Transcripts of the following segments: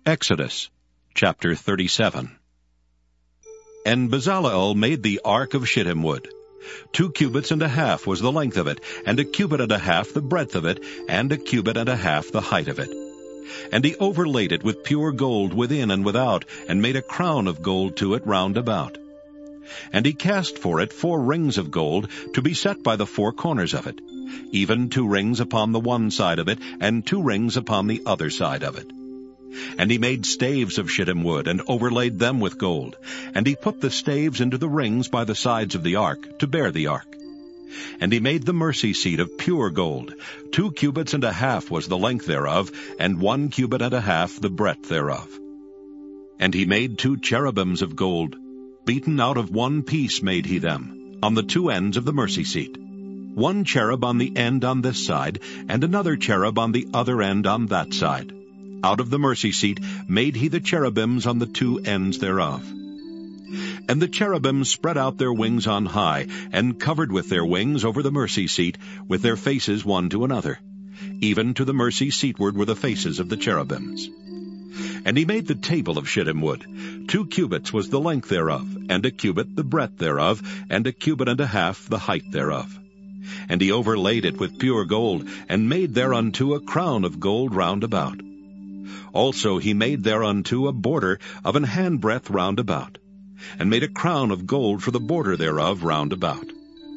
Exodus chapter 37. And Bezaleel made the ark of shittim wood. 2 cubits and a half was the length of it, and 1 cubit and a half the breadth of it, and 1 cubit and a half the height of it. And he overlaid it with pure gold within and without, and made a crown of gold to it round about. And he cast for it 4 rings of gold, to be set by the 4 corners of it, even 2 rings upon the one side of it, and 2 rings upon the other side of it. And he made staves of shittim wood, and overlaid them with gold. And he put the staves into the rings by the sides of the ark, to bear the ark. And he made the mercy seat of pure gold. 2 cubits and a half was the length thereof, and 1 cubit and a half the breadth thereof. And he made 2 cherubims of gold. Beaten out of 1 piece made he them, on the 2 ends of the mercy seat. 1 cherub on the end on this side, and another cherub on the other end on that side. Out of the mercy seat made he the cherubims on the 2 ends thereof. And the cherubims spread out their wings on high, and covered with their wings over the mercy seat, with their faces one to another. Even to the mercy seatward were the faces of the cherubims. And he made the table of shittim wood. 2 cubits was the length thereof, and 1 cubit the breadth thereof, and 1 cubit and a half the height thereof. And he overlaid it with pure gold, and made thereunto a crown of gold round about. Also he made thereunto a border of an handbreadth round about, and made a crown of gold for the border thereof round about.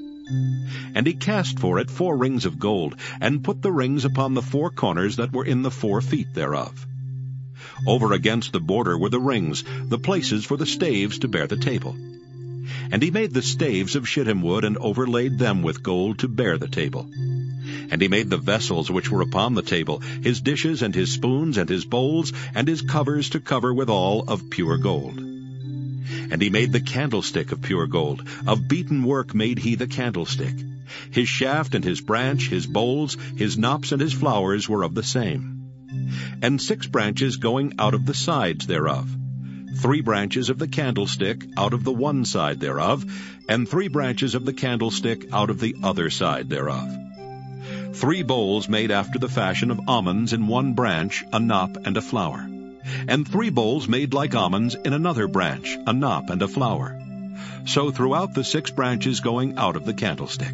And he cast for it 4 rings of gold, and put the rings upon the 4 corners that were in the 4 feet thereof. Over against the border were the rings, the places for the staves to bear the table. And he made the staves of shittim wood, and overlaid them with gold to bear the table. And he made the vessels which were upon the table, his dishes and his spoons and his bowls, and his covers to cover withal of pure gold. And he made the candlestick of pure gold. Of beaten work made he the candlestick. His shaft and his branch, his bowls, his knops and his flowers were of the same. And 6 branches going out of the sides thereof. 3 branches of the candlestick out of the one side thereof, and 3 branches of the candlestick out of the other side thereof. 3 bowls made after the fashion of almonds in 1 branch, a knop and a flower. And 3 bowls made like almonds in another branch, a knop and a flower. So throughout the 6 branches going out of the candlestick.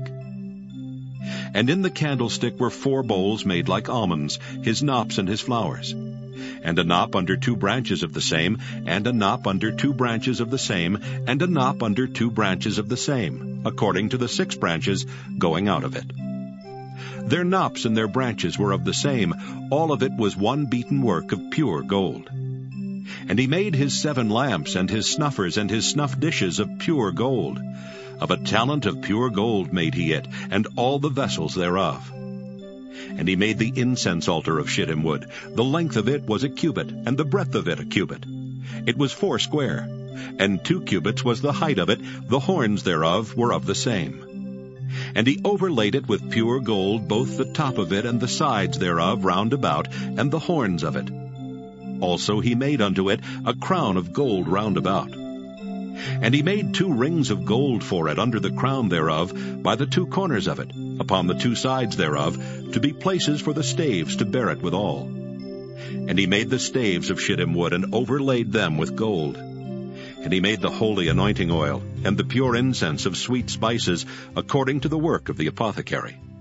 And in the candlestick were 4 bowls made like almonds, his knops and his flowers. And a knop under 2 branches of the same, and a knop under 2 branches of the same, and a knop under 2 branches of the same, according to the 6 branches going out of it. Their knops and their branches were of the same. All of it was 1 beaten work of pure gold. And he made his 7 lamps, and his snuffers, and his snuff dishes of pure gold. Of a talent of pure gold made he it, and all the vessels thereof. And he made the incense altar of shittim wood. The length of it was 1 cubit, and the breadth of it 1 cubit. It was 4 square, and 2 cubits was the height of it. The horns thereof were of the same. And he overlaid it with pure gold, both the top of it and the sides thereof round about, and the horns of it. Also he made unto it a crown of gold round about. And he made 2 rings of gold for it under the crown thereof, by the 2 corners of it, upon the 2 sides thereof, to be places for the staves to bear it withal. And he made the staves of shittim wood, and overlaid them with gold. And he made the holy anointing oil, and the pure incense of sweet spices, according to the work of the apothecary.